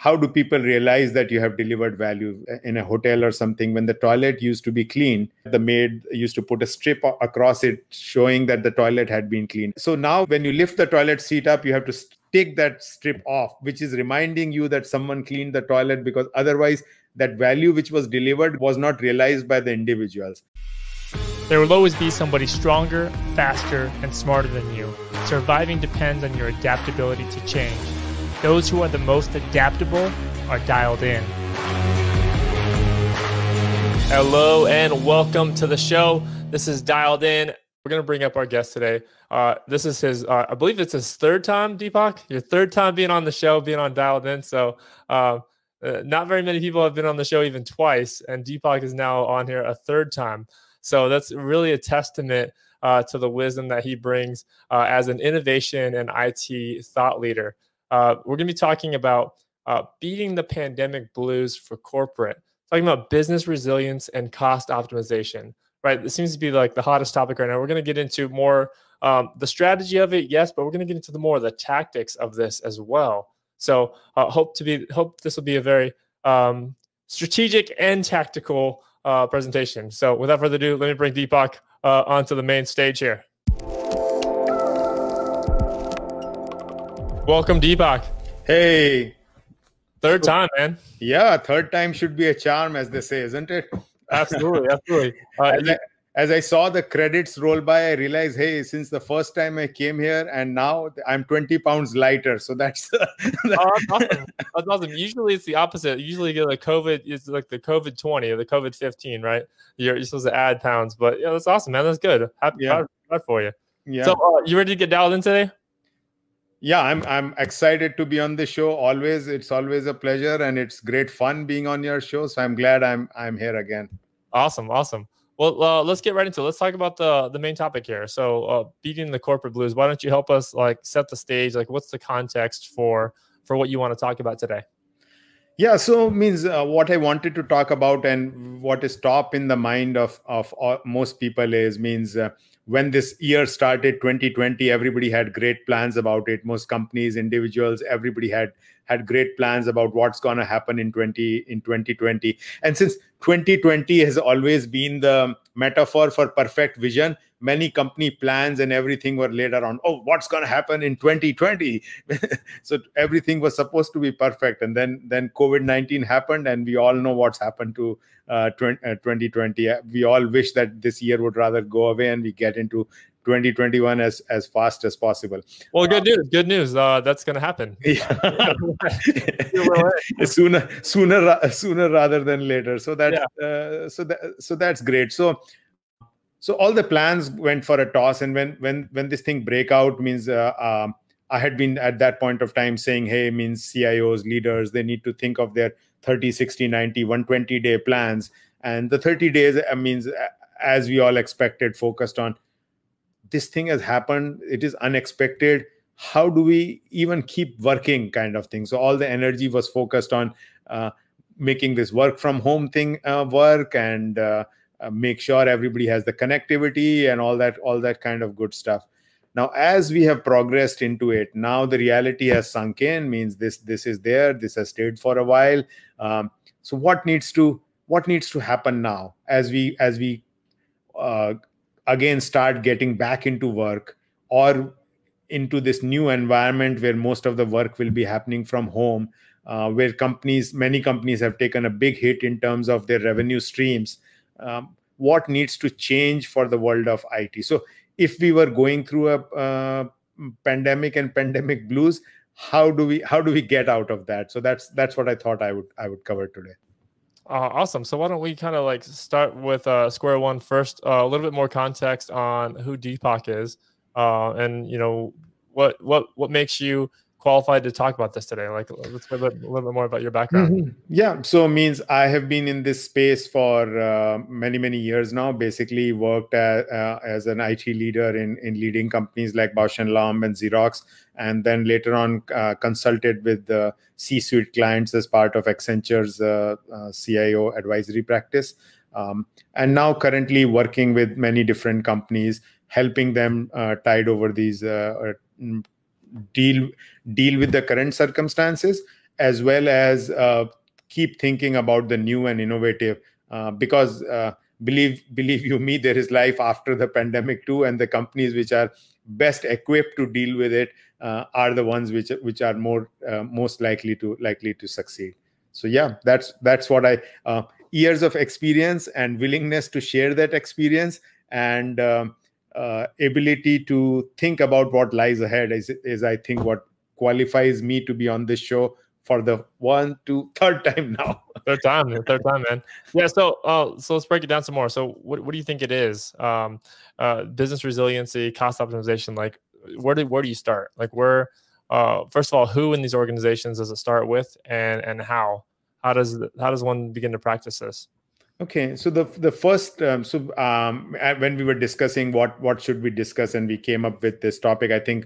how do people realize that you have delivered value in a hotel or something? When the toilet used to be clean, the maid used to put a strip across it showing that the toilet had been cleaned. So now when you lift the toilet seat up, you have to take that strip off, which is reminding you that someone cleaned the toilet, because otherwise that value which was delivered was not realized by the individuals. There will always be somebody stronger, faster, and smarter than you. Surviving depends on your adaptability to change. Those who are the most adaptable are dialed in. Hello and welcome to the show. This is Dialed In. We're going to bring up our guest today. This is his, I believe it's his third time, Deepak. Your third time being on the show, being on Dialed In. So not very many people have been on the show even twice, and Deepak is now on here a third time. So that's really a testament to the wisdom that he brings as an innovation and IT thought leader. We're going to be talking about beating the pandemic blues for corporate, talking about business resilience and cost optimization, right? This seems to be like the hottest topic right now. We're going to get into more the strategy of it, yes, but we're going to get into the tactics of this as well. So hope this will be a very strategic and tactical presentation. So without further ado, let me bring Deepak onto the main stage here. Welcome, Deepak. Hey. Third time, man. Yeah, third time should be a charm, as they say, isn't it? Absolutely, absolutely. As I saw the credits roll by, I realized, hey, since the first time I came here and now I'm 20 pounds lighter. So that's that's awesome. That's awesome. Usually it's the opposite. Usually you get like COVID, it's like the COVID 20 or the COVID 15, right? You're supposed to add pounds, but yeah, that's awesome, man. That's good. Happy for you. Yeah. So you ready to get dialed in today? Yeah, I'm excited to be on the show. It's always a pleasure, and it's great fun being on your show. So I'm glad I'm here again. Awesome. Well, let's get right into it. Let's talk about the main topic here. So beating the corporate blues. Why don't you help us set the stage? What's the context for what you want to talk about today? Yeah, so what I wanted to talk about and what is top in the mind of most people is when this year started, 2020, everybody had great plans about it. Most companies, individuals, everybody had great plans about what's going to happen in 2020. And since 2020 has always been the metaphor for perfect vision, many company plans and everything were laid around, what's going to happen in 2020? So everything was supposed to be perfect. And then COVID-19 happened, and we all know what's happened to 2020. We all wish that this year would rather go away and we get into 2021 as fast as possible. Well, good news. That's going to happen. Yeah. sooner rather than later. So that's so that's great. So all the plans went for a toss, and when this thing break out I had been at that point of time saying, hey, CIOs, leaders, they need to think of their 30, 60, 90, 120-day plans. And the 30 days as we all expected, focused on this thing has happened. It is unexpected. How do we even keep working kind of thing? So all the energy was focused on making this work from home thing work, and make sure everybody has the connectivity and all that kind of good stuff. Now, as we have progressed into it, now the reality has sunk in. This is there. This has stayed for a while. So what needs to happen now as we again start getting back into work, or into this new environment where most of the work will be happening from home, where many companies have taken a big hit in terms of their revenue streams. What needs to change for the world of IT? So if we were going through a pandemic and pandemic blues, how do we get out of that? So that's what I thought I would cover today. Awesome. So why don't we kind of start with square one first, a little bit more context on who Deepak is, and what makes you qualified to talk about this today. Let's a little bit more about your background. Mm-hmm. Yeah. So I have been in this space for many years now. Basically worked as an IT leader in leading companies like Bausch & Lomb and Xerox, and then later on consulted with the C-suite clients as part of Accenture's CIO advisory practice. And now currently working with many different companies, helping them tide over these deal with the current circumstances, as well as keep thinking about the new and innovative, because believe you me, there is life after the pandemic too, and the companies which are best equipped to deal with it are the ones which are most likely to succeed. So yeah, that's what I years of experience and willingness to share that experience, and ability to think about what lies ahead is I think what qualifies me to be on this show for the third time now. Third time, man. Yeah. So let's break it down some more. So what do you think it is? Business resiliency, cost optimization. Like, where do you start? Like, first of all, who in these organizations does it start with, and how does one begin to practice this? Okay, so the first when we were discussing what should we discuss, and we came up with this topic, I think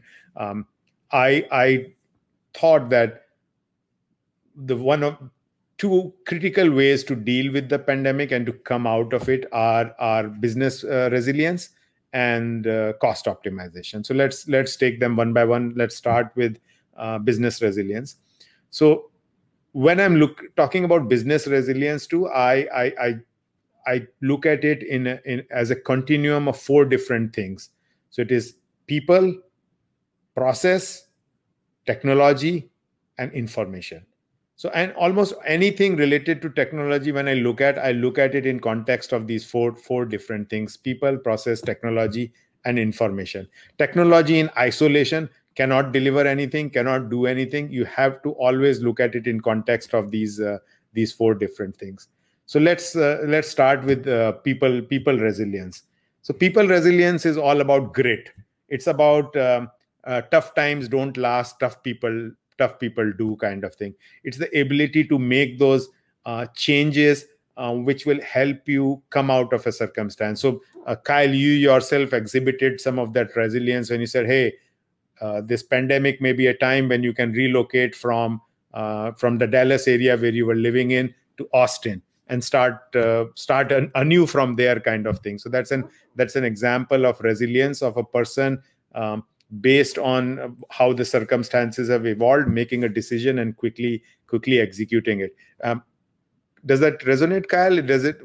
I thought that the one of two critical ways to deal with the pandemic and to come out of it are business resilience and cost optimization. So let's take them one by one. Let's start with business resilience. So when I'm talking about business resilience too, I look at it in as a continuum of 4 different things. So it is people, process, technology, and information. So, and almost anything related to technology, when I look at it in context of these four different things: people, process, technology, and information. Technology in isolation cannot deliver anything, cannot do anything. You have to always look at it in context of these 4 different things. So let's start with people resilience. So people resilience is all about grit. It's about tough times don't last, tough people do kind of thing. It's the ability to make those changes which will help you come out of a circumstance. So Kyle, you yourself exhibited some of that resilience when you said, hey, this pandemic may be a time when you can relocate from the Dallas area where you were living in to Austin and start anew from there kind of thing. So that's an example of resilience of a person based on how the circumstances have evolved, making a decision and quickly executing it. Does that resonate, Kyle?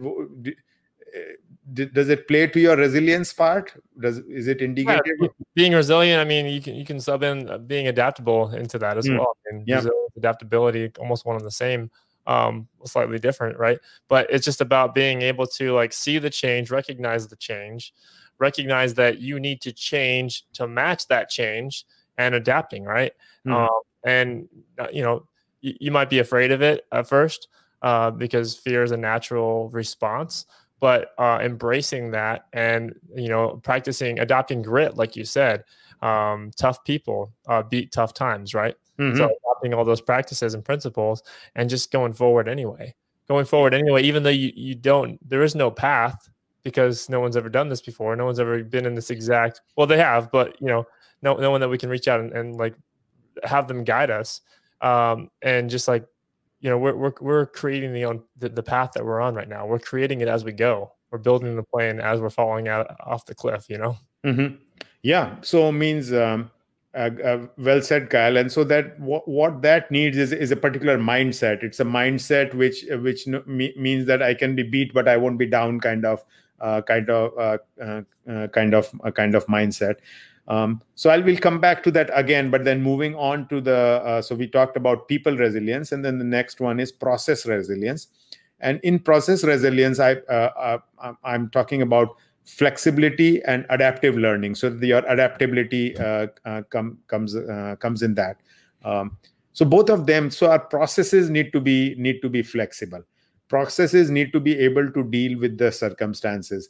Does it play to your resilience part? Is it indicative? Yeah, being resilient, I mean, you can sub in being adaptable into that as well. And resilience, adaptability, almost one and the same, slightly different, right? But it's just about being able to like see the change, recognize the change, recognize that you need to change to match that change, and adapting, right? And you might be afraid of it at first because fear is a natural response. But embracing that and, practicing, adopting grit, like you said, tough people beat tough times, right? So adopting all those practices and principles and just going forward anyway, even though there is no path because no one's ever done this before. No one's ever been in this exact, well, they have, but, no one that we can reach out and like have them guide us. And just like, we're creating the path that we're on right now. We're creating it as we go. We're building the plane as we're falling out off the cliff. Yeah. So means well said, Kyle. And so that what that needs is a particular mindset. It's a mindset which means that I can be beat, but I won't be down. Kind of mindset. So I will come back to that again, but then moving on to so we talked about people resilience, and then the next one is process resilience. And in process resilience, I'm talking about flexibility and adaptive learning. So your adaptability comes in that. So both of them. So our processes need to be flexible. Processes need to be able to deal with the circumstances.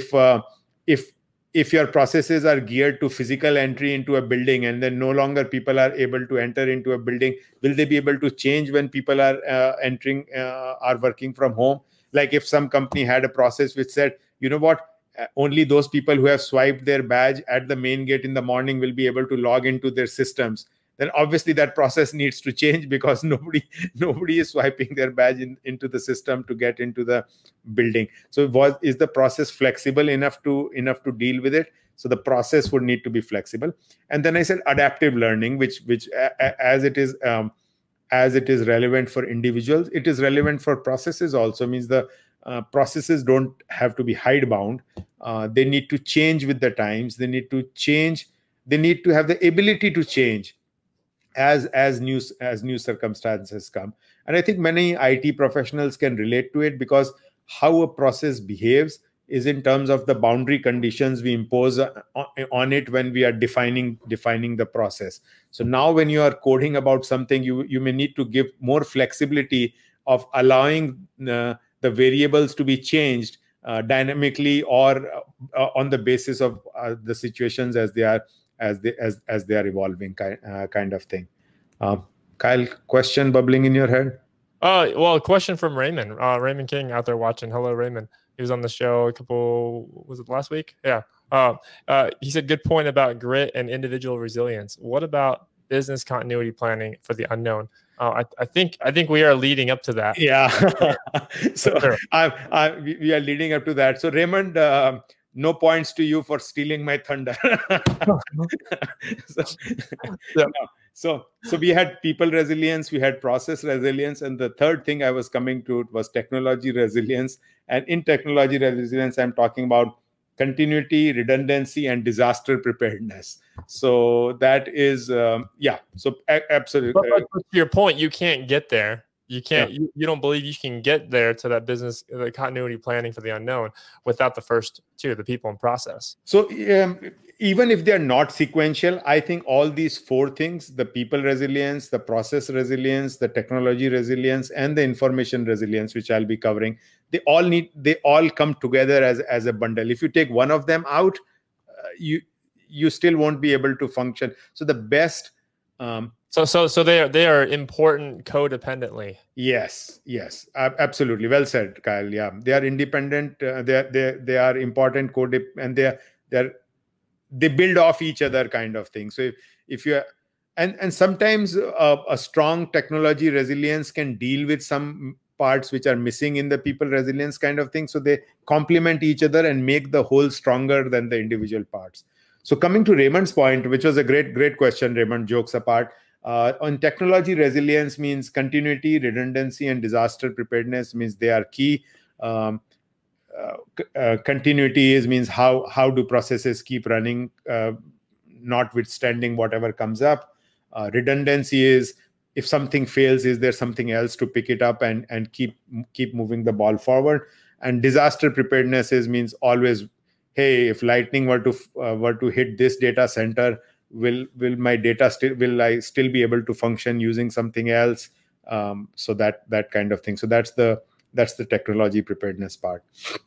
If your processes are geared to physical entry into a building and then no longer people are able to enter into a building, will they be able to change when people are are working from home? Like if some company had a process which said, you know what, only those people who have swiped their badge at the main gate in the morning will be able to log into their systems, then obviously that process needs to change because nobody is swiping their badge into the system to get into the building. So is the process flexible enough to deal with it? So the process would need to be flexible. And then I said adaptive learning, which as it is as it is relevant for individuals, it is relevant for processes also. Means the processes don't have to be hidebound. They need to change with the times. They need to change. They need to have the ability to change as new circumstances come. And I think many IT professionals can relate to it, because how a process behaves is in terms of the boundary conditions we impose on it when we are defining the process. So now when you are coding about something, you may need to give more flexibility of allowing the variables to be changed dynamically, or on the basis of the situations as they are evolving, kind of thing. Kyle, question bubbling in your head? Well, a question from Raymond. Raymond King out there watching. Hello, Raymond. He was on the show was it last week? Yeah. He said, good point about grit and individual resilience. What about business continuity planning for the unknown? I think we are leading up to that. Yeah. So we are leading up to that. So Raymond, no points to you for stealing my thunder. So we had people resilience, we had process resilience, and the third thing I was coming to was technology resilience. And in technology resilience, I'm talking about continuity, redundancy, and disaster preparedness. So that is, So absolutely. But to your point, you can't get there. You can't. Yeah. You don't believe you can get there to that business, the continuity planning for the unknown, without the first two, the people and process. So even if they are not sequential, I think all these four things: the people resilience, the process resilience, the technology resilience, and the information resilience, which I'll be covering, they all come together as a bundle. If you take one of them out, you still won't be able to function. So the best. So they are important codependently. Yes, absolutely. Well said, Kyle. Yeah, they are independent. They are important and they build off each other, kind of thing. So if you are, and sometimes a strong technology resilience can deal with some parts which are missing in the people resilience, kind of thing. So they complement each other and make the whole stronger than the individual parts. So coming to Raymond's point, which was a great question, Raymond, jokes apart. On technology resilience means continuity, redundancy, and disaster preparedness means they are key. Continuity means how do processes keep running, notwithstanding whatever comes up. Redundancy is, if something fails, is there something else to pick it up and keep moving the ball forward. And disaster preparedness means always, hey, if lightning were to hit this data center, will I still be able to function using something else? So that kind of thing. So that's the technology preparedness part.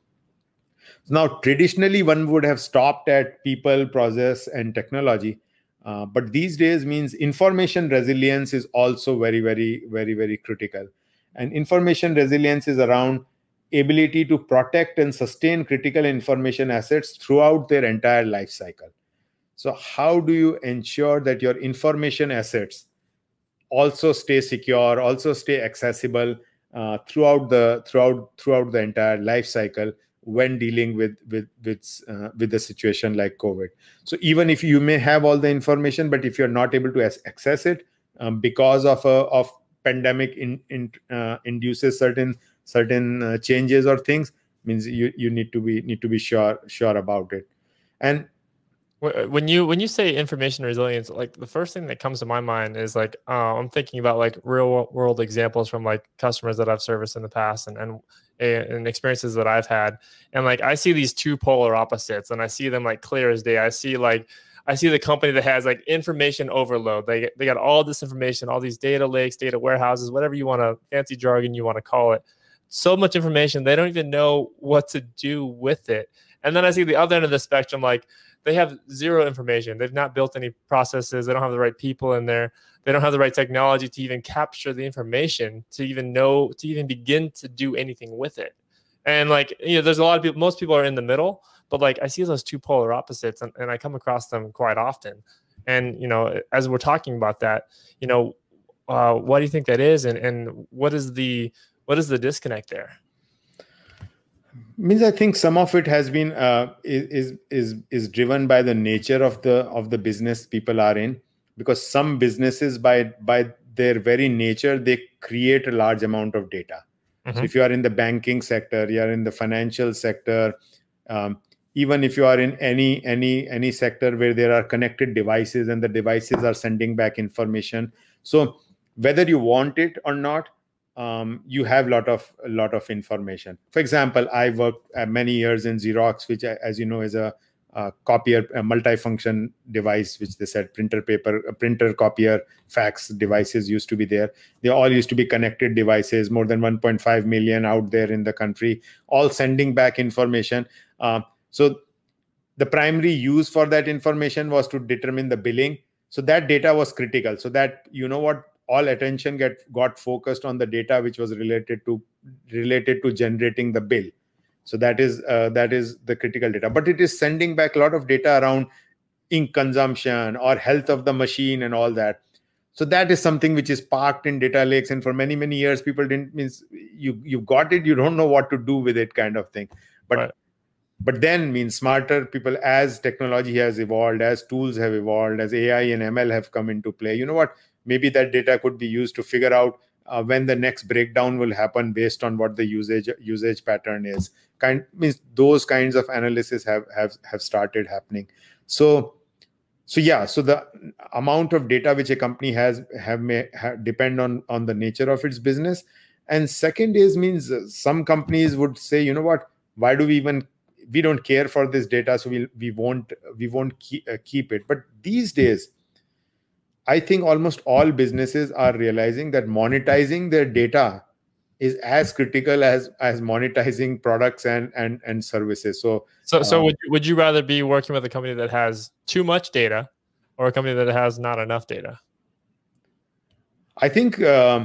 Now, traditionally, one would have stopped at people, process, and technology, but these days means information resilience is also very, very, very, very critical. And information resilience is around ability to protect and sustain critical information assets throughout their entire life cycle. So how do you ensure that your information assets also stay secure, also stay accessible throughout the entire life cycle when dealing with the situation like COVID? So even if you may have all the information, but if you're not able to access it because of pandemic induces certain changes or things, means you need to be sure about it. And when you say information resilience, like the first thing that comes to my mind is like I'm thinking about like real world examples from like customers that I've serviced in the past and experiences that I've had, and like I see these two polar opposites, and I see them like clear as day. I see the company that has like information overload. They got all this information, all these data lakes, data warehouses, whatever you want to, fancy jargon you want to call it. So much information, they don't even know what to do with it. And then I see the other end of the spectrum, like they have zero information. They've not built any processes. They don't have the right people in there. They don't have the right technology to even capture the information, to even begin to do anything with it. And like, there's a lot of people, most people are in the middle, but like I see those two polar opposites and I come across them quite often. And, as we're talking about that, why do you think that is? And what is the disconnect there? Means I think some of it has been is driven by the nature of the business people are in, because some businesses by their very nature, they create a large amount of data. So if you are in the banking sector, you are in the financial sector, even if you are in any sector where there are connected devices and the devices are sending back information. So whether you want it or not, you have a lot of information. For example, I worked many years in Xerox, which, as you know, is a copier, a multifunction device, which they said printer, copier, fax devices used to be there. They all used to be connected devices, more than 1.5 million out there in the country, all sending back information. So the primary use for that information was to determine the billing. So that data was critical. So that, all attention got focused on the data which was related to generating the bill. So that is the critical data. But it is sending back a lot of data around ink consumption or health of the machine and all that. So that is something which is parked in data lakes, and for many, many years people you got it, you don't know what to do with it, kind of thing. But then smarter people, as technology has evolved, as tools have evolved, as AI and ML have come into play, maybe that data could be used to figure out when the next breakdown will happen based on what the usage pattern is. Those kinds of analysis have started happening. So the amount of data which a company has may depend on the nature of its business. And second is some companies would say, why do we don't care for this data, so we won't keep it. But these days, I think almost all businesses are realizing that monetizing their data is as critical as monetizing products and services. So would you rather be working with a company that has too much data or a company that has not enough data? I think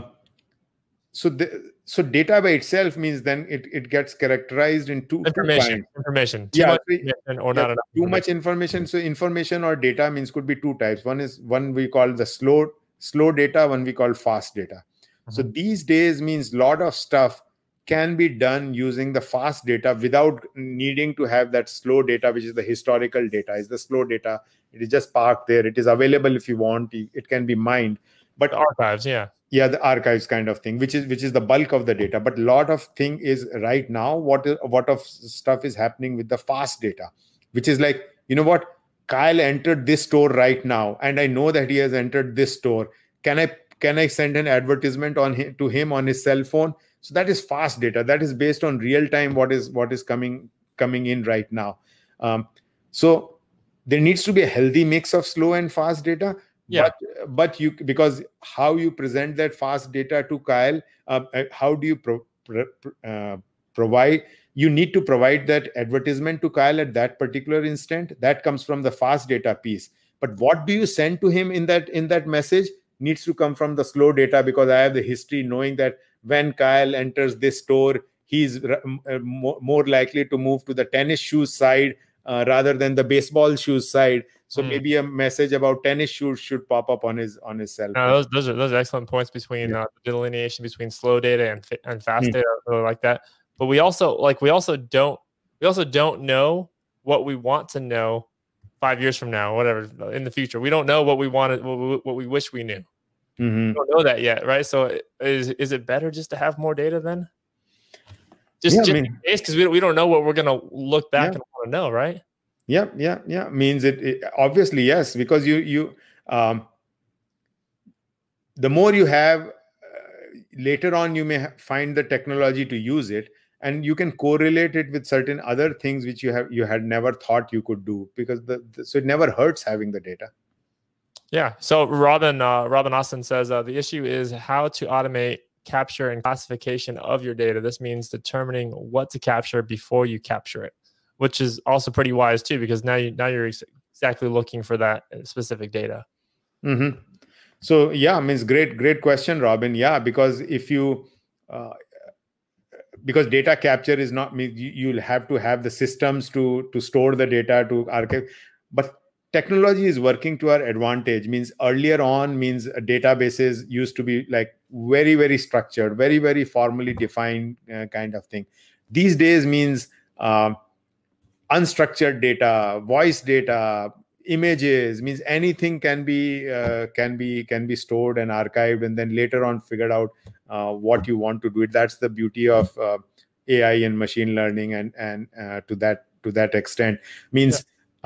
so data by itself means then it gets characterized in two kinds. Information. Too much information or not enough. Too much information. So information or data could be two types. One we call the slow data, one we call fast data. So these days a lot of stuff can be done using the fast data without needing to have that slow data, which is the historical data. Is the slow data. It is just parked there. It is available if you want. It can be mined. But archives, the archives kind of thing, which is the bulk of the data. But a lot of thing is right now, what of stuff is happening with the fast data, which is like, Kyle entered this store right now, and I know that he has entered this store. Can I send an advertisement to him on his cell phone? So that is fast data. That is based on real time what is coming in right now. So there needs to be a healthy mix of slow and fast data. Yeah. But because how you present that fast data to Kyle, how do you provide? You need to provide that advertisement to Kyle at that particular instant. That comes from the fast data piece. But what do you send to him in that message needs to come from the slow data, because I have the history knowing that when Kyle enters this store, he's more likely to move to the tennis shoes side rather than the baseball shoes side. So maybe a message about tennis shoes should pop up on his cell phone. Those are excellent points between the delineation between slow data and fast data. I really like that. But we also don't know what we want to know 5 years from now, whatever, in the future. We don't know what we wanted, what we wish we knew. We don't know that yet, right? So is it better just to have more data then? Just in case, because we don't know what we're gonna look back and want to know, right? Yeah. Means it obviously, yes, because you the more you have, later on you may find the technology to use it, and you can correlate it with certain other things which you had never thought you could do, because so it never hurts having the data. Yeah. So Robin Austin says the issue is how to automate capture and classification of your data. This means determining what to capture before you capture it, which is also pretty wise too, because now you're exactly looking for that specific data. So great question, Robin. Yeah, because if you because data capture is not, you'll have to have the systems to store the data, to archive, but technology is working to our advantage. Earlier on databases used to be like very, very structured, very, very formally defined kind of thing. These days unstructured data, voice data, images, means anything can be stored and archived, and then later on figured out what you want to do it. That's the beauty of AI and machine learning, and to that extent means.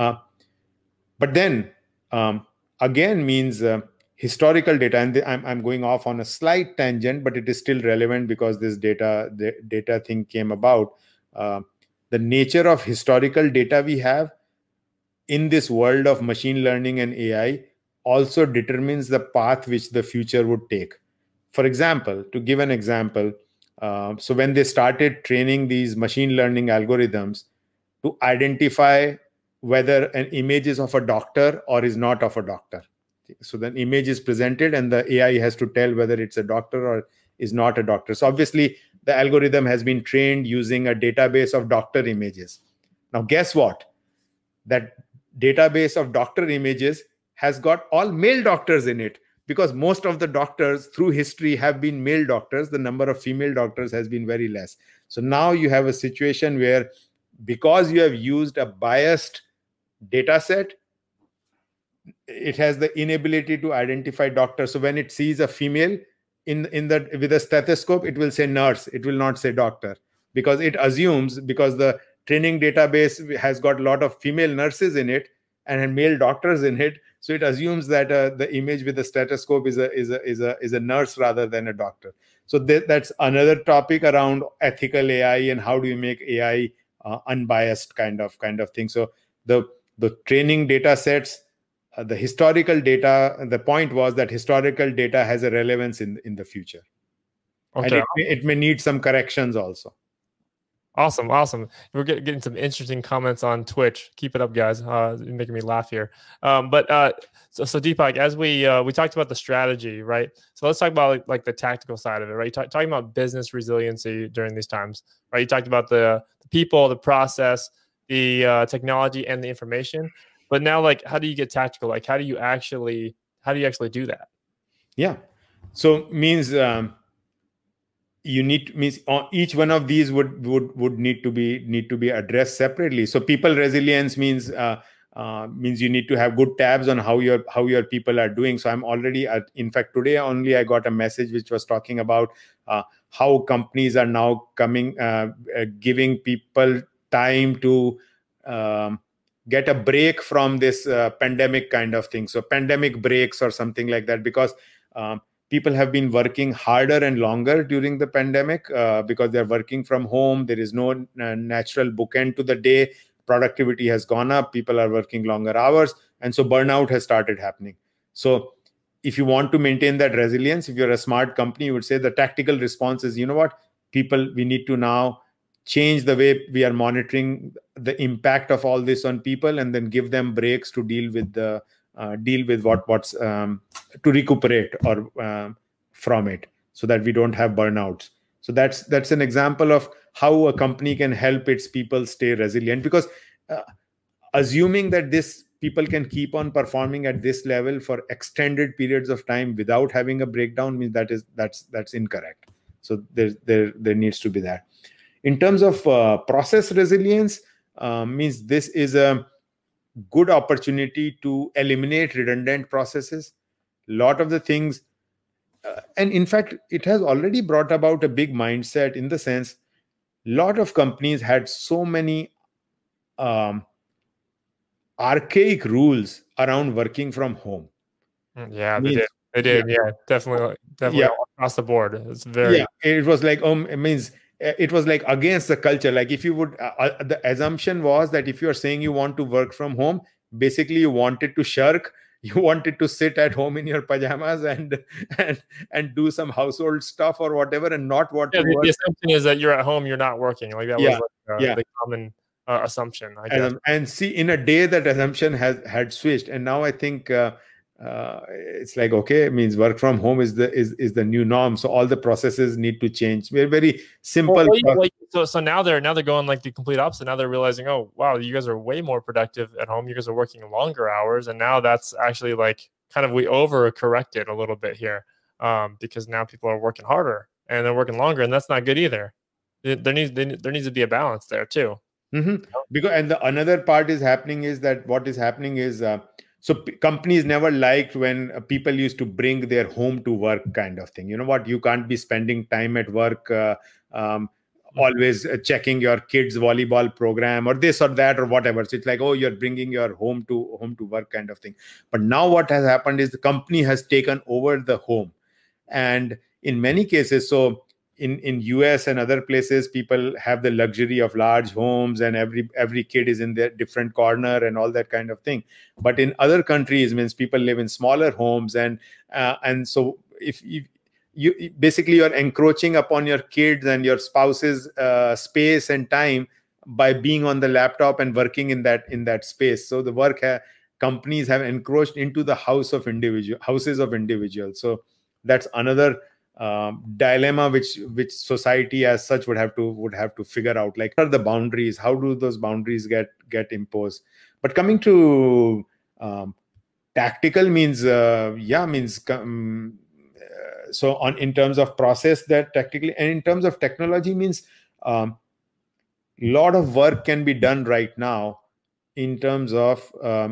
But then again means historical data, and I'm going off on a slight tangent, but it is still relevant because this data thing came about. The nature of historical data we have in this world of machine learning and AI also determines the path which the future would take. For example, to give an example, so when they started training these machine learning algorithms to identify whether an image is of a doctor or is not of a doctor. So the image is presented and the AI has to tell whether it's a doctor or is not a doctor. So obviously the algorithm has been trained using a database of doctor images. Now guess what? That database of doctor images has got all male doctors in it, because most of the doctors through history have been male doctors. The number of female doctors has been very less. So now you have a situation where, because you have used a biased data set, it has the inability to identify doctors. So when it sees a female with a stethoscope, it will say nurse, it will not say doctor, because it assumes, because the training database has got a lot of female nurses in it and male doctors in it, so it assumes that the image with the stethoscope is a nurse rather than a doctor. So that's another topic around ethical AI and how do you make AI unbiased kind of thing. So the training data sets, the historical data, the point was that historical data has a relevance in the future. Okay. And it may need some corrections also. Awesome. We're getting some interesting comments on Twitch. Keep it up, guys. You're making me laugh here. So Deepak, as we talked about the strategy, right? So let's talk about like the tactical side of it, right? Talking about business resiliency during these times, right? You talked about the people, the process, the technology, and the information. But now, like, how do you get tactical? Like, how do you actually do that? Yeah. So means each one of these would need to be addressed separately. So people resilience means you need to have good tabs on how your people are doing. So I'm already in fact today only I got a message which was talking about how companies are now giving people time to get a break from this pandemic kind of thing. So pandemic breaks or something like that, because people have been working harder and longer during the pandemic because they're working from home. There is no natural bookend to the day. Productivity has gone up. People are working longer hours. And so burnout has started happening. So if you want to maintain that resilience, if you're a smart company, you would say the tactical response is, you know what, people, we need to now change the way we are monitoring the impact of all this on people, and then give them breaks to deal with what's to recuperate or from it, so that we don't have burnouts. So that's an example of how a company can help its people stay resilient, because assuming that this people can keep on performing at this level for extended periods of time without having a breakdown means that's incorrect. So there needs to be that. In terms of process resilience, means this is a good opportunity to eliminate redundant processes. A lot of the things, and in fact, it has already brought about a big mindset, in the sense, a lot of companies had so many archaic rules around working from home. Yeah, they did. Yeah, definitely yeah. Across the board. It's very. Yeah, it was like it means. It was like against the culture. Like if you would, the assumption was that if you're saying you want to work from home, basically you wanted to shirk, you wanted to sit at home in your pajamas and do some household stuff or whatever, and not what to work. The assumption is that you're at home, you're not working. Like that was like, the common assumption, I guess. And see, in a day that assumption had switched, and now I think it's like, okay, it means work from home is the new norm. So all the processes need to change. We're very simple. So now they're going like the complete opposite. Now they're realizing, oh wow, you guys are way more productive at home. You guys are working longer hours, and now that's actually like kind of we overcorrected a little bit here, because now people are working harder and they're working longer, and that's not good either. There needs to be a balance there too. Because another part is happening is that what is happening is companies never liked when people used to bring their home to work kind of thing. You know what? You can't be spending time at work always checking your kids' volleyball program or this or that or whatever. So it's like, oh, you're bringing your home to work kind of thing. But now what has happened is the company has taken over the home, and in many cases, so in US and other places, people have the luxury of large homes, and every kid is in their different corner and all that kind of thing. But in other countries, means people live in smaller homes, and so if you basically you're encroaching upon your kids and your spouse's space and time by being on the laptop and working in that space. So the companies have encroached into the houses of individuals. So that's another dilemma which society as such would have to figure out, like, what are the boundaries, how do those boundaries get imposed. But coming to tactical means so on in terms of process, that tactically, and in terms of technology means lot of work can be done right now in terms of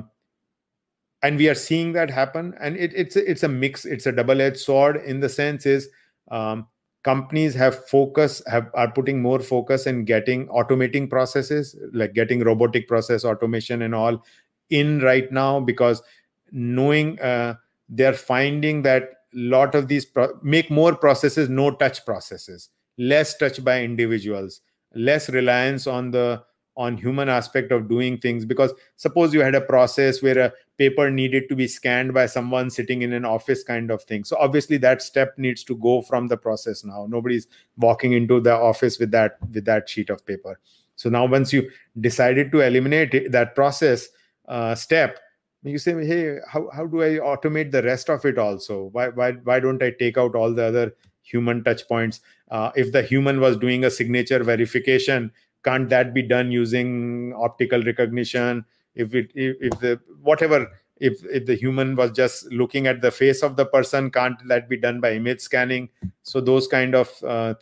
and we are seeing that happen, and it's a mix, it's a double-edged sword in the sense is companies are putting more focus in automating processes, like getting robotic process automation and all in right now, because knowing they're finding that lot of these make more processes no touch processes, less touch by individuals, less reliance on human aspect of doing things. Because suppose you had a process where a paper needed to be scanned by someone sitting in an office kind of thing, so obviously that step needs to go from the process. Now nobody's walking into the office with that sheet of paper. So now once you decided to eliminate that process step, you say, hey, how do I automate the rest of it also? Why don't I take out all the other human touch points? If the human was doing a signature verification, can't that be done using optical recognition? If the human was just looking at the face of the person, can't that be done by image scanning? So those kind of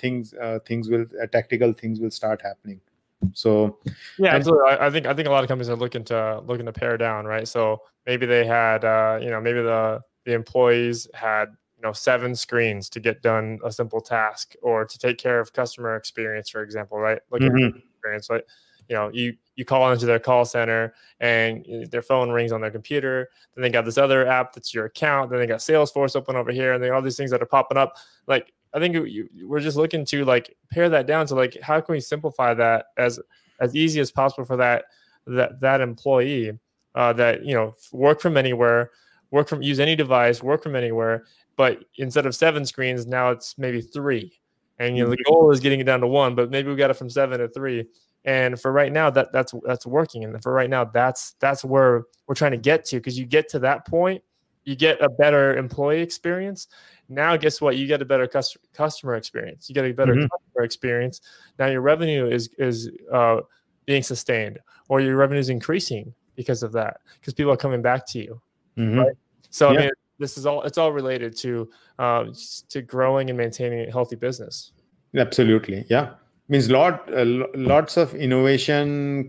tactical things will start happening. So yeah, absolutely. I think a lot of companies are looking to pare down, right? So maybe they had maybe the employees had 7 screens to get done a simple task, or to take care of customer experience, for example, right? Like experience, like you call into their call center and their phone rings on their computer. Then they got this other app that's your account. Then they got Salesforce open over here, and they all these things that are popping up. Like, I think we're just looking to like pare that down. So like, how can we simplify that as easy as possible for that employee that work from anywhere, use any device, work from anywhere. But instead of 7 screens, now it's maybe 3. And the goal is getting it down to 1, but maybe we got it from 7 to 3. And for right now, that's working. And for right now, that's where we're trying to get to, because you get to that point, you get a better employee experience. Now, guess what? You get a better customer experience. You get a better customer experience. Now your revenue is being sustained, or your revenue is increasing because of that, because people are coming back to you. Right? So I mean, it's all related to growing and maintaining a healthy business. Absolutely, yeah. Means lots of innovation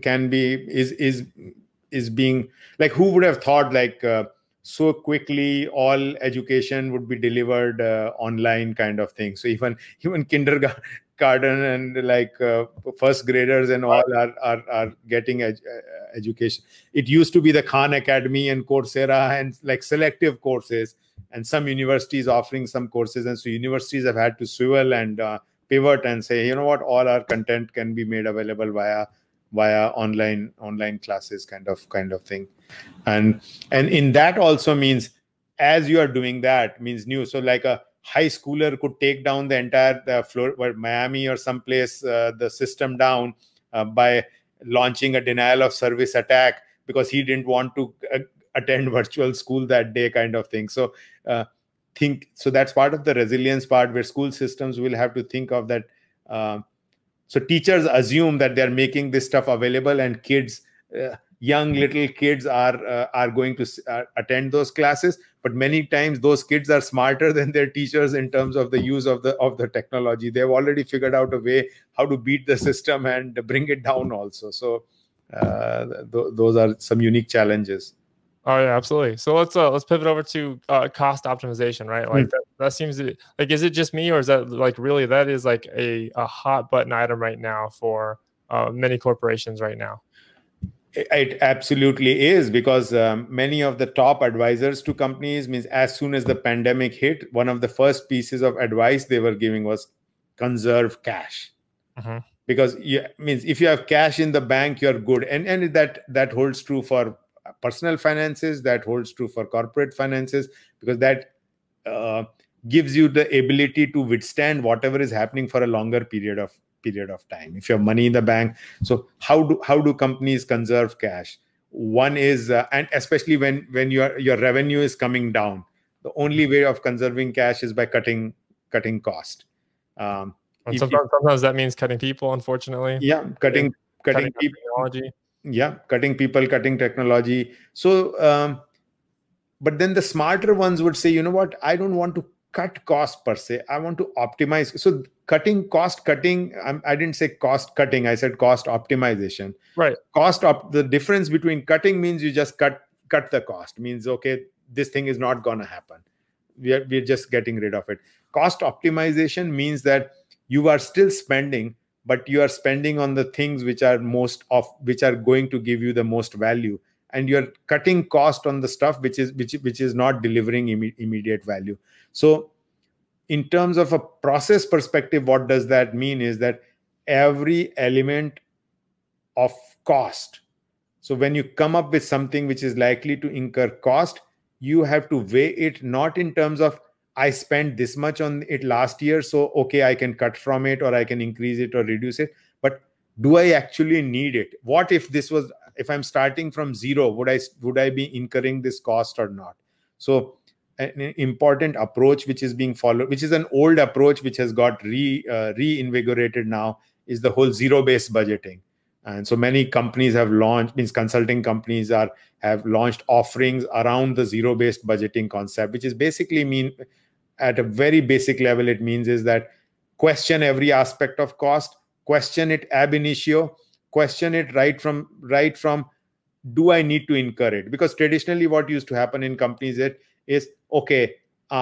is being, like, who would have thought like so quickly all education would be delivered online kind of thing. So even kindergarten and like first graders and all are getting education. It used to be the Khan Academy and Coursera and like selective courses, and some universities offering some courses, and so universities have had to swivel and pivot and say, you know what, all our content can be made available via online classes kind of thing. And in that also means, as you are doing that, means new. So like a high schooler could take down the entire Miami or someplace the system down by launching a denial of service attack because he didn't want to attend virtual school that day kind of thing. So so that's part of the resilience part, where school systems will have to think of that. So teachers assume that they're making this stuff available, and kids young little kids are going to attend those classes, but many times those kids are smarter than their teachers in terms of the use of the technology. They've already figured out a way how to beat the system and bring it down also. So those are some unique challenges. Oh yeah, absolutely. So let's pivot over to cost optimization, right? Like that seems to, like, is it just me, or is that like really that is like a hot button item right now for many corporations right now? It absolutely is, because many of the top advisors to companies, means as soon as the pandemic hit, one of the first pieces of advice they were giving was conserve cash. Because means if you have cash in the bank, you're good, and that holds true for personal finances, that holds true for corporate finances, because that gives you the ability to withstand whatever is happening for a longer period of time if you have money in the bank. So how do companies conserve cash? One is and especially when your revenue is coming down, the only way of conserving cash is by cutting cost. And sometimes that means cutting people, unfortunately. Yeah, cutting people, technology. Yeah, cutting people, cutting technology. So but then the smarter ones would say, you know what, I don't want to cut cost per se, I want to optimize. So cost cutting, I didn't say cost cutting, I said cost optimization. Right. The difference between cutting means you just cut the cost, means okay, this thing is not going to happen, we're just getting rid of it. Cost optimization means that you are still spending, but you are spending on the things which are going to give you the most value, and you're cutting cost on the stuff which is not delivering immediate value. So in terms of a process perspective, what does that mean is that every element of cost, so when you come up with something which is likely to incur cost, you have to weigh it not in terms of I spent this much on it last year, so okay, I can cut from it, or I can increase it or reduce it, but do I actually need it? What if I'm starting from zero, would I be incurring this cost or not? So an important approach which is being followed, which is an old approach which has got reinvigorated now, is the whole zero-based budgeting. And so many companies have launched, means consulting companies have launched offerings around the zero-based budgeting concept, which is basically mean, at a very basic level, it means is that question every aspect of cost, question it ab initio, question it right from do I need to incur it? Because traditionally what used to happen in companies is okay,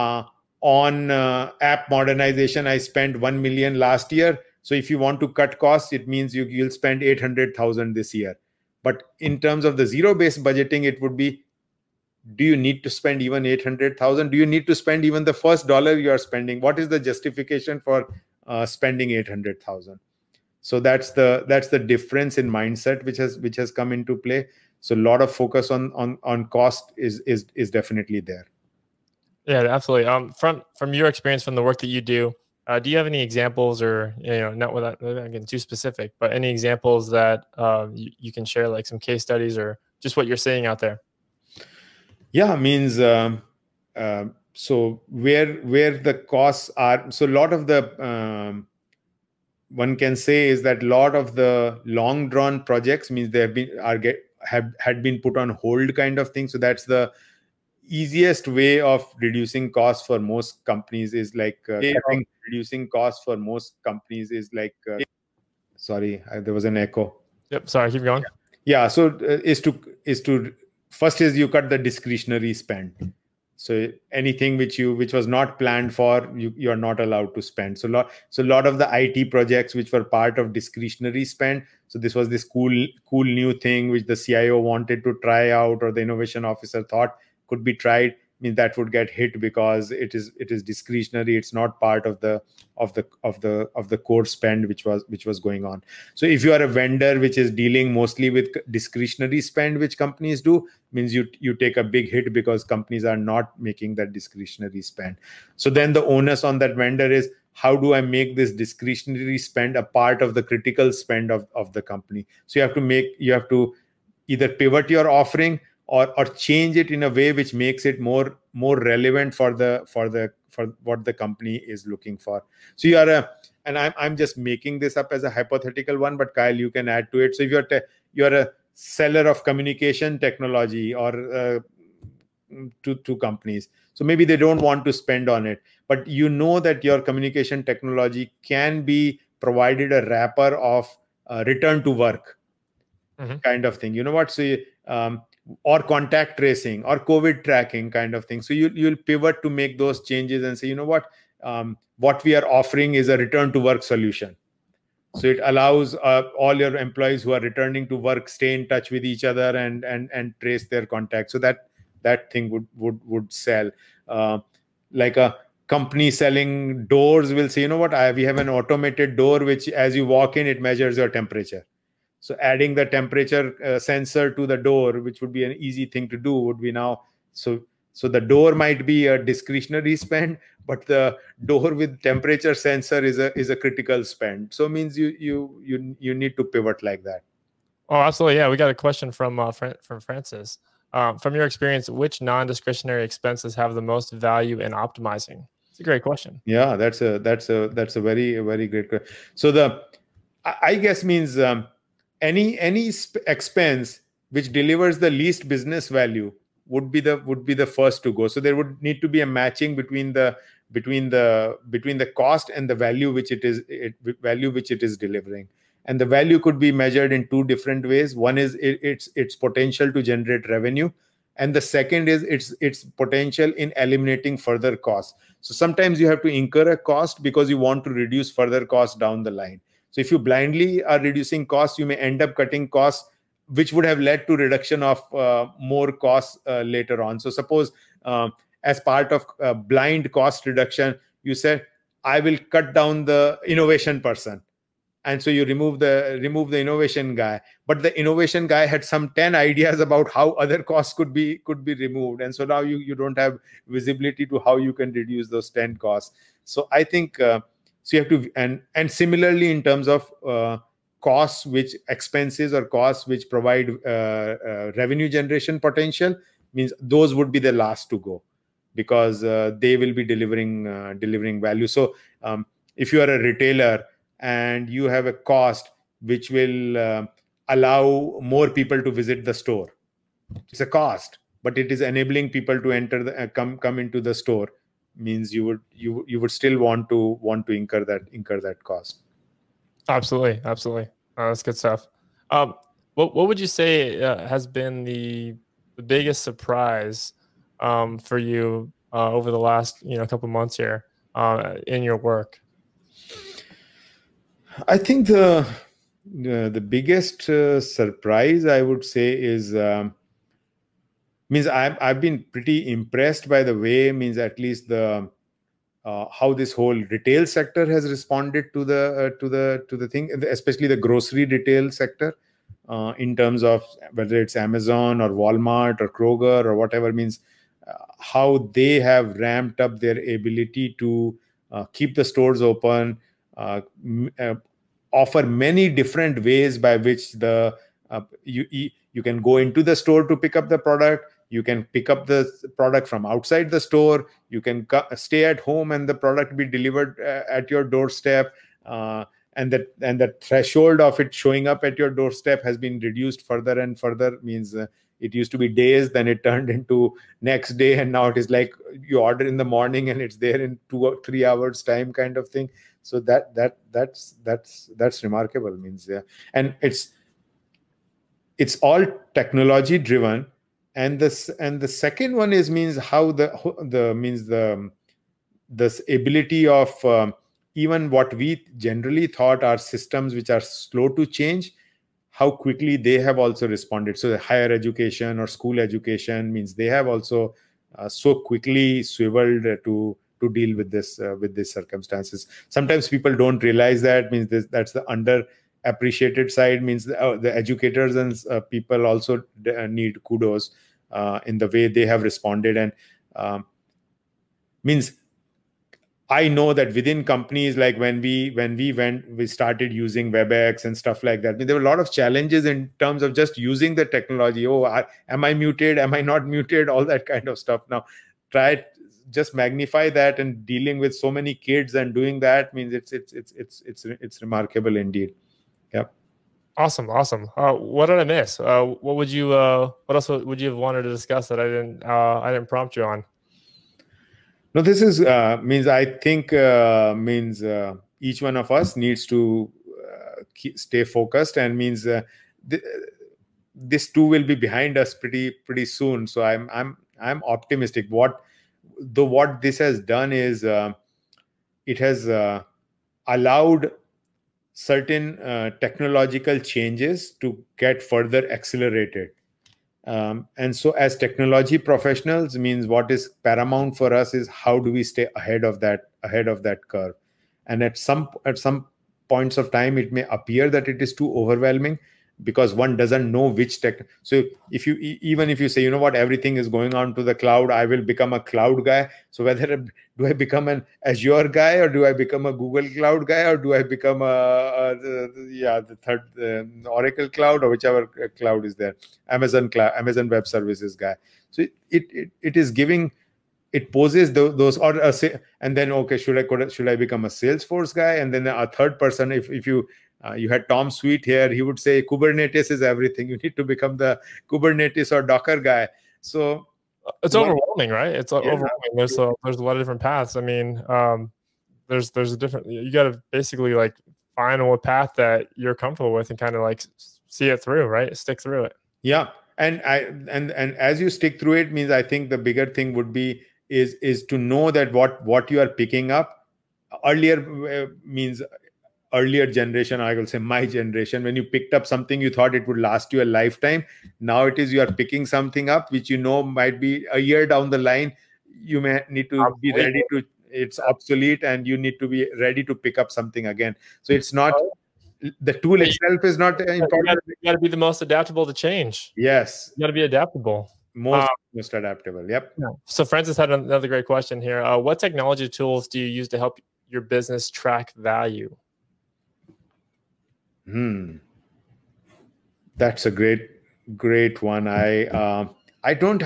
on app modernization, I spent 1 million last year. So if you want to cut costs, it means you'll spend 800,000 this year. But in terms of the zero-based budgeting, it would be, do you need to spend even 800,000? Do you need to spend even the first dollar you are spending? What is the justification for spending 800,000? So that's the difference in mindset which has come into play. So a lot of focus on cost is definitely there. Yeah, absolutely. From your experience, from the work that you do you have any examples, or not without getting too specific, but any examples that you can share, like some case studies or just what you're seeing out there? Yeah, means so where the costs are. So a lot of the one can say is that a lot of the long drawn projects, means they had been put on hold kind of thing. So that's the easiest way of reducing costs for most companies is like reducing costs for most companies is like sorry, there was an echo. Yep, sorry, keep going. Yeah, so is to first is you cut the discretionary spend. So anything which was not planned for, you're not allowed to spend. So a lot of the IT projects which were part of discretionary spend, so this was this cool new thing which the CIO wanted to try out, or the innovation officer thought could be tried, I mean, that would get hit because it is discretionary. It's not part of the core spend which was going on. So if you are a vendor which is dealing mostly with discretionary spend, which companies do, means you take a big hit because companies are not making that discretionary spend. So then the onus on that vendor is, how do I make this discretionary spend a part of the critical spend of the company? So you have to either pivot your offering or change it in a way which makes it more relevant for what the company is looking for. So and I'm just making this up as a hypothetical one, but Kyle, you can add to it. So if you're a seller of communication technology or to companies. So maybe they don't want to spend on it, but you know that your communication technology can be provided a wrapper of return to work kind of thing. You know what? So or contact tracing or COVID tracking kind of thing. So you'll pivot to make those changes and say, you know what we are offering is a return to work solution. So it allows all your employees who are returning to work stay in touch with each other and trace their contacts. So that thing would sell. Like a company selling doors will say, you know what, we have an automated door which, as you walk in, it measures your temperature. So adding the temperature sensor to the door, which would be an easy thing to do, would be now. So the door might be a discretionary spend, but the door with temperature sensor is a critical spend. So it means you need to pivot like that. Oh, absolutely. Yeah, we got a question from Francis. From your experience, which non-discretionary expenses have the most value in optimizing? It's a great question. Yeah, that's a very, very great question. So I guess means any expense which delivers the least business value would be the first to go. So there would need to be a matching between the cost and the value which it is delivering. And the value could be measured in two different ways. One is its potential to generate revenue, and the second is its potential in eliminating further costs. So sometimes you have to incur a cost because you want to reduce further costs down the line. So if you blindly are reducing costs, you may end up cutting costs, which would have led to reduction of more costs later on. So suppose as part of blind cost reduction, you said, I will cut down the innovation person. And so you remove the innovation guy, but the innovation guy had some 10 ideas about how other costs could be removed. And so now you don't have visibility to how you can reduce those 10 costs. So I think so you have to, and similarly in terms of costs which expenses or costs which provide revenue generation potential, means those would be the last to go, because they will be delivering value. So if you are a retailer and you have a cost which will allow more people to visit the store, it's a cost, but it is enabling people to enter come into the store, means you would still want to incur that cost. Absolutely. That's good stuff. What would you say has been the biggest surprise for you over the last couple months here in your work? I think the biggest surprise, I would say, is means I've been pretty impressed by the way, means at least the how this whole retail sector has responded to the thing, especially the grocery retail sector, in terms of whether it's Amazon or Walmart or Kroger or whatever, means how they have ramped up their ability to keep the stores open, offer many different ways by which you can go into the store to pick up the product. You can pick up the product from outside the store. You can stay at home and the product be delivered at your doorstep. And the threshold of it showing up at your doorstep has been reduced further and further. Means it used to be days, then it turned into next day, and now it is like you order in the morning and it's there in 2 or 3 hours time kind of thing. So that's remarkable. Means and it's all technology driven. And the second one is means how the ability of even what we generally thought are systems which are slow to change, how quickly they have also responded. So the higher education or school education, means they have also so quickly swiveled to deal with these circumstances. Sometimes people don't realize that, means that's the underappreciated side, means the educators and people also need kudos in the way they have responded. And means I know that within companies, like when we started using WebEx and stuff like that, I mean, there were a lot of challenges in terms of just using the technology. Am I muted? Am I not muted? All that kind of stuff. Now, just magnify that, and dealing with so many kids and doing that, means it's remarkable indeed. Yeah. Awesome. What did I miss? What would you? What else would you have wanted to discuss that I didn't prompt you on? No, this is means I think means each one of us needs to stay focused, and means th- this too will be behind us pretty soon. So I'm optimistic. What this has done is it has allowed certain technological changes to get further accelerated. And so as technology professionals, means what is paramount for us is how do we stay ahead of that curve. And at some points of time it may appear that it is too overwhelming, because one doesn't know which tech. So if you even if you say, you know what, everything is going on to the cloud, I will become a cloud guy. So whether do I become an Azure guy, or do I become a Google Cloud guy, or do I become the third Oracle Cloud, or whichever cloud is there, Amazon Cloud, Amazon Web Services guy. So it is giving, it poses those, or and then, okay, should I become a Salesforce guy? And then a third person, if you you had Tom Sweet here, he would say Kubernetes is everything. You need to become the Kubernetes or Docker guy. So it's overwhelming, right? It's overwhelming. There's a lot of different paths. I mean, there's a different. You got to basically like find what path that you're comfortable with and kind of like see it through, right? Stick through it. Yeah, and as you stick through it, means I think the bigger thing would be is to know that what you are picking up earlier, means earlier generation, I will say my generation, when you picked up something, you thought it would last you a lifetime. Now it is, you are picking something up which you know might be a year down the line, you may need to be ready to, it's obsolete, and you need to be ready to pick up something again. So it's not, the tool itself is not important. You got to be the most adaptable to change. Yes, you got to be adaptable. Most adaptable. Yep. Yeah. So Francis had another great question here. What technology tools do you use to help your business track value? That's a great one. I don't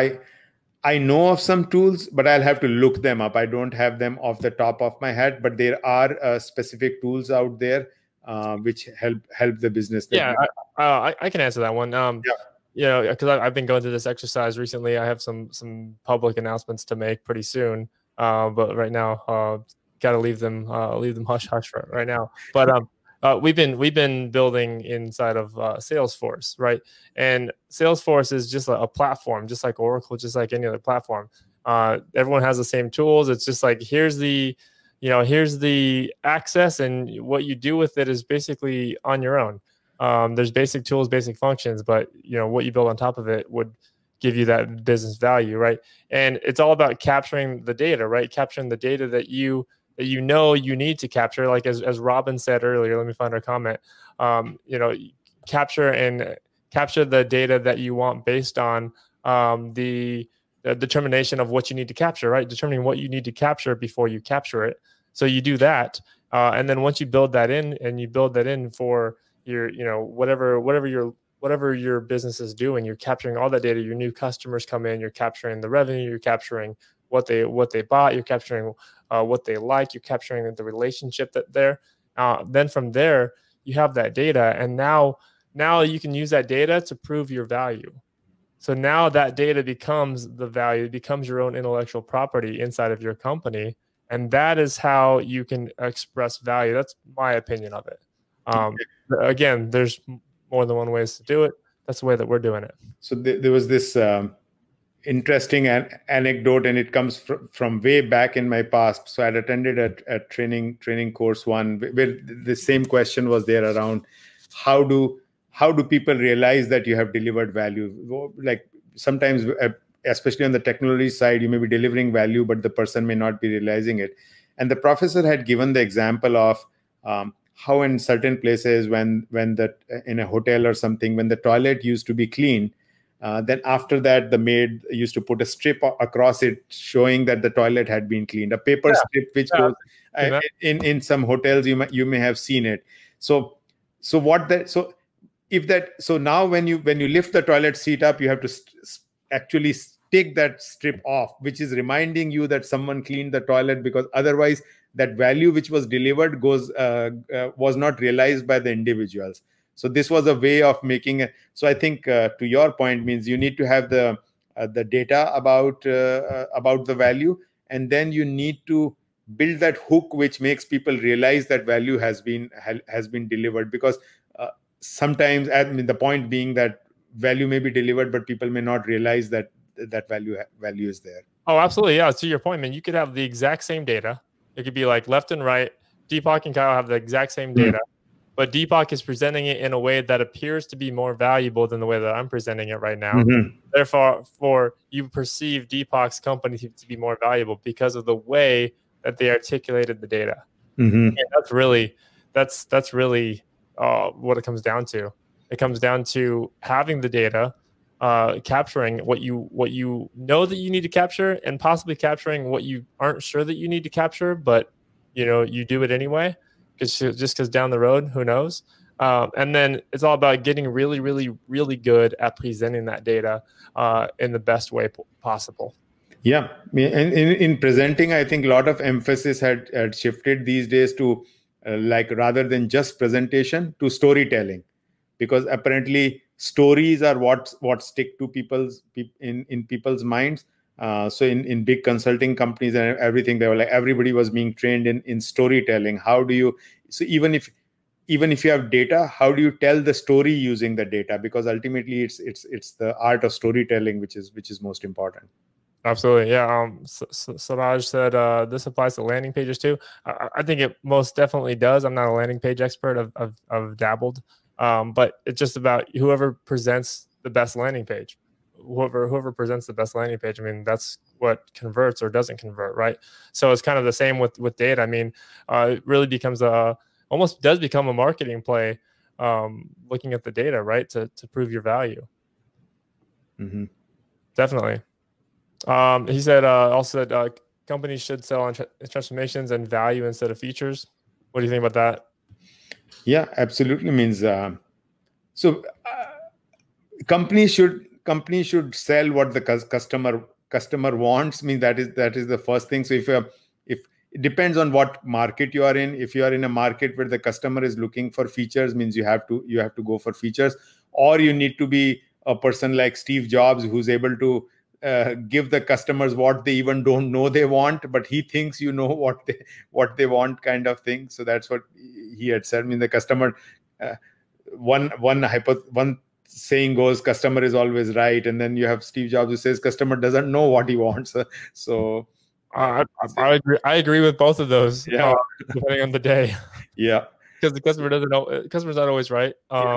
I know of some tools, but I'll have to look them up. I don't have them off the top of my head, but there are specific tools out there which help the business. Yeah, I can answer that one. Yeah, because I've been going through this exercise recently. I have some public announcements to make pretty soon, but right now, got to leave them hush hush right now. But we've been building inside of Salesforce, right? And Salesforce is just a platform, just like Oracle, just like any other platform. Everyone has the same tools. It's just like here's the access, and what you do with it is basically on your own. There's basic tools, basic functions, but what you build on top of it would give you that business value, right? And it's all about capturing the data, right? Capturing the data that you need to capture, like as Robin said earlier. Let me find our comment. Capture the data that you want based on the determination of what you need to capture, right? Determining what you need to capture before you capture it. So you do that, and then once you build that in, and you build that in for your, whatever your business is doing, you're capturing all that data. Your new customers come in, you're capturing the revenue, you're capturing what they bought, you're capturing what they like, you're capturing the relationship that there. Then from there, you have that data, and now you can use that data to prove your value. So now that data becomes the value, it becomes your own intellectual property inside of your company, and that is how you can express value. That's my opinion of it. Again, there's more than one ways to do it. That's the way that we're doing it. So there was this interesting anecdote, and it comes from way back in my past. So I'd attended a training course one where the same question was there around how do people realize that you have delivered value. Like sometimes, especially on the technology side, you may be delivering value, but the person may not be realizing it. And the professor had given the example of how in certain places, when in a hotel or something, when the toilet used to be clean, then after that the maid used to put a strip across it showing that the toilet had been cleaned, a paper strip which goes in some hotels. You may have seen it. So now when you lift the toilet seat up, you have to actually take that strip off, which is reminding you that someone cleaned the toilet, because otherwise that value which was delivered was not realized by the individuals. So this was a way of making it. So I think to your point means you need to have the data about the value, and then you need to build that hook which makes people realize that value has been delivered. Because sometimes, I mean, the point being that value may be delivered, but people may not realize that value is there. Oh, absolutely. Yeah. To your point, man, you could have the exact same data. It could be like left and right. Deepak and Kyle have the exact same data, but Deepak is presenting it in a way that appears to be more valuable than the way that I'm presenting it right now. Therefore, you perceive Deepak's company to be more valuable because of the way that they articulated the data. And that's really what it comes down to. It comes down to having the data, capturing what you know that you need to capture, and possibly capturing what you aren't sure that you need to capture, but you do it anyway, because down the road, who knows? And then it's all about getting really, really, really good at presenting that data in the best way possible. Yeah, and in presenting, I think a lot of emphasis had shifted these days to like, rather than just presentation, to storytelling, because apparently stories are what stick to people's minds. So in big consulting companies and everything, they were like, everybody was being trained in storytelling. How do you, so even if you have data, how do you tell the story using the data? Because ultimately it's the art of storytelling which is most important. Absolutely. Yeah. Siraj said this applies to landing pages too. I think it most definitely does. I'm not a landing page expert. I've dabbled, but it's just about whoever presents the best landing page. Whoever presents the best landing page. I mean, that's what converts or doesn't convert, right? So it's kind of the same with data. I mean, it really becomes almost does become a marketing play, looking at the data, right, to prove your value. Definitely. He said also that companies should sell on transformations and value instead of features. What do you think about that? Yeah, absolutely. Means companies should sell what the customer wants. Means that is the first thing. So if it depends on what market you are in. If you are in a market where the customer is looking for features, means you have to go for features, or you need to be a person like Steve Jobs who's able to give the customers what they even don't know they want, but he thinks what they want, kind of thing. So that's what he had said. I mean, the customer, one saying goes, customer is always right, and then you have Steve Jobs who says customer doesn't know what he wants. So I agree with both of those. Yeah, depending on the day. Yeah, because the customer doesn't know. Customer's not always right.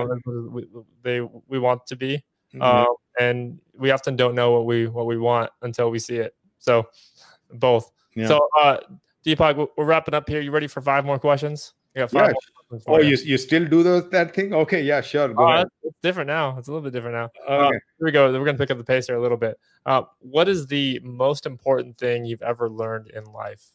We want to be. And we often don't know what we want until we see it. So both. Yeah. So Deepak, we're wrapping up here. You ready for 5 more questions? I got 5 more questions for you. You still do that thing? Okay, yeah, sure. Go ahead. It's different now. It's a little bit different now. Okay. Here we go. We're going to pick up the pace here a little bit. What is the most important thing you've ever learned in life?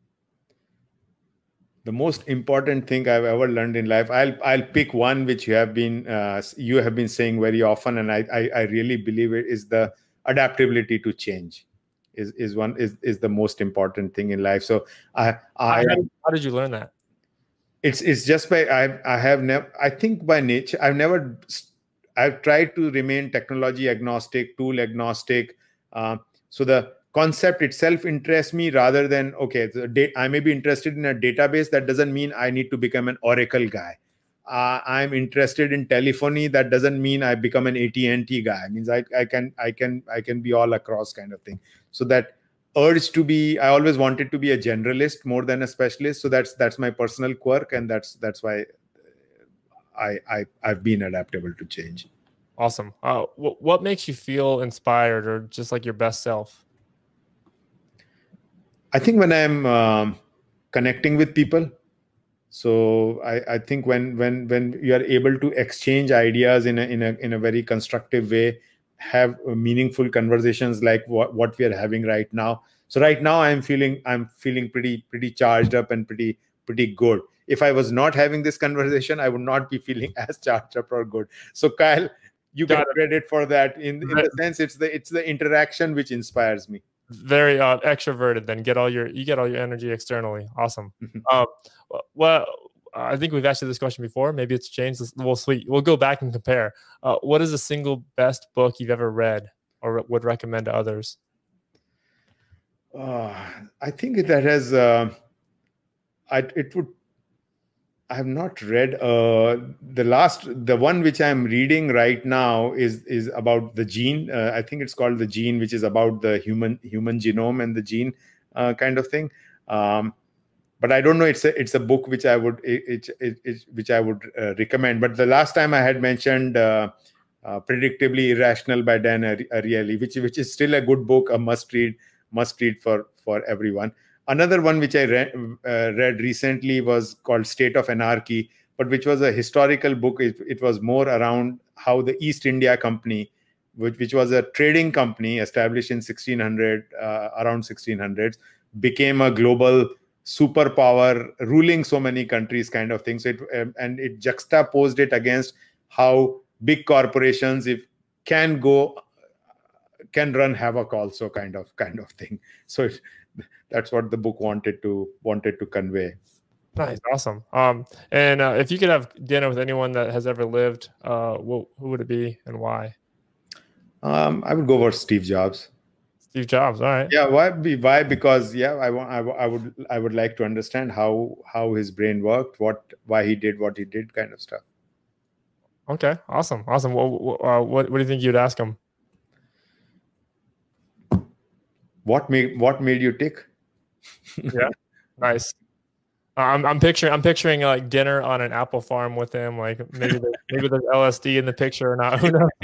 The most important thing I've ever learned in life, I'll pick one which you have been saying very often, and I really believe it is the adaptability to change is the most important thing in life. So how did you learn that? It's just by I think by nature I've tried to remain technology agnostic, tool agnostic. So the concept itself interests me rather than, okay, I may be interested in a database. That doesn't mean I need to become an Oracle guy. I'm interested in telephony. That doesn't mean I become an AT&T guy. It means I can be all across kind of thing. So that urge to be, I always wanted to be a generalist more than a specialist. So that's my personal quirk, and that's why I've been adaptable to change. Awesome. What makes you feel inspired or just like your best self? I think when I'm connecting with people. So I think when you are able to exchange ideas in a very constructive way, have meaningful conversations like what we are having right now. So right now I'm feeling pretty charged up and pretty good. If I was not having this conversation, I would not be feeling as charged up or good. So Kyle, you get credit for that. In the sense, it's the interaction which inspires me. Very extroverted. Then you get all your energy externally. Awesome. Well, I think we've asked you this question before. Maybe it's changed. We'll go back and compare. What is the single best book you've ever read or would recommend to others? I think that has. I have not read the one which I'm reading right now is about the gene. I think it's called The Gene, which is about the human genome and the gene kind of thing. But I don't know. It's a book which I would recommend. But the last time I had mentioned Predictably Irrational by Dan Ariely, which is still a good book, a must read for everyone. Another one which I read recently was called State of Anarchy, but which was a historical book. It was more around how the East India Company, which was a trading company established in 1600, around 1600s, became a global superpower, ruling so many countries, kind of thing. So it juxtaposed it against how big corporations can run havoc also, kind of thing. So that's what the book wanted to convey. Nice, awesome. And if you could have dinner with anyone that has ever lived, who would it be and why? I would go for Steve Jobs. Steve Jobs, all right. Yeah, why? Because I would like to understand how his brain worked, why he did what he did, kind of stuff. Okay, awesome. What do you think you'd ask him? What made you tick? Yeah, nice. I'm picturing like dinner on an apple farm with him. Like maybe there's LSD in the picture or not. Who knows?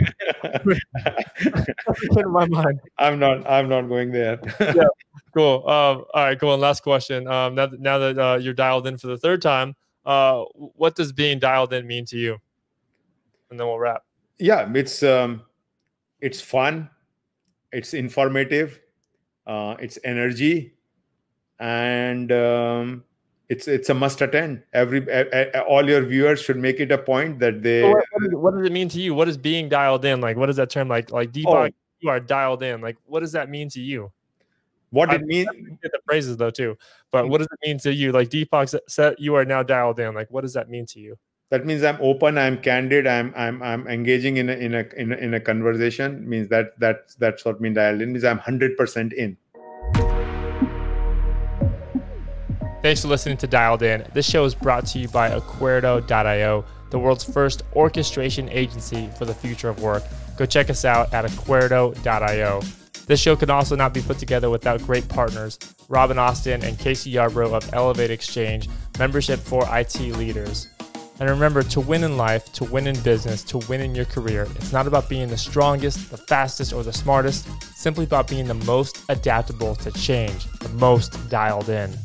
In my mind, I'm not going there. Yeah, cool. All right, cool. And last question. Now that you're dialed in for the third time, what does being dialed in mean to you? And then we'll wrap. Yeah, it's fun, it's informative, it's energy, and it's a must attend. All your viewers should make it a point that they. So what does it mean to you? What is being dialed in? Like, what is that term? Like Deepak, you are dialed in. Like, what does that mean to you? What it means? Get the phrases though too, but what does it mean to you? Like Deepak said, you are now dialed in. Like, what does that mean to you? That means I'm open, I'm candid, I'm engaging in a conversation. Means that's what means dialed in. Means I'm 100% in. Thanks for listening to Dialed In. This show is brought to you by Acuerdo.io, the world's first orchestration agency for the future of work. Go check us out at Acuerdo.io. This show could also not be put together without great partners, Robin Austin and Casey Yarbrough of Elevate Exchange, membership for IT leaders. And remember, to win in life, to win in business, to win in your career, it's not about being the strongest, the fastest, or the smartest. It's simply about being the most adaptable to change, the most dialed in.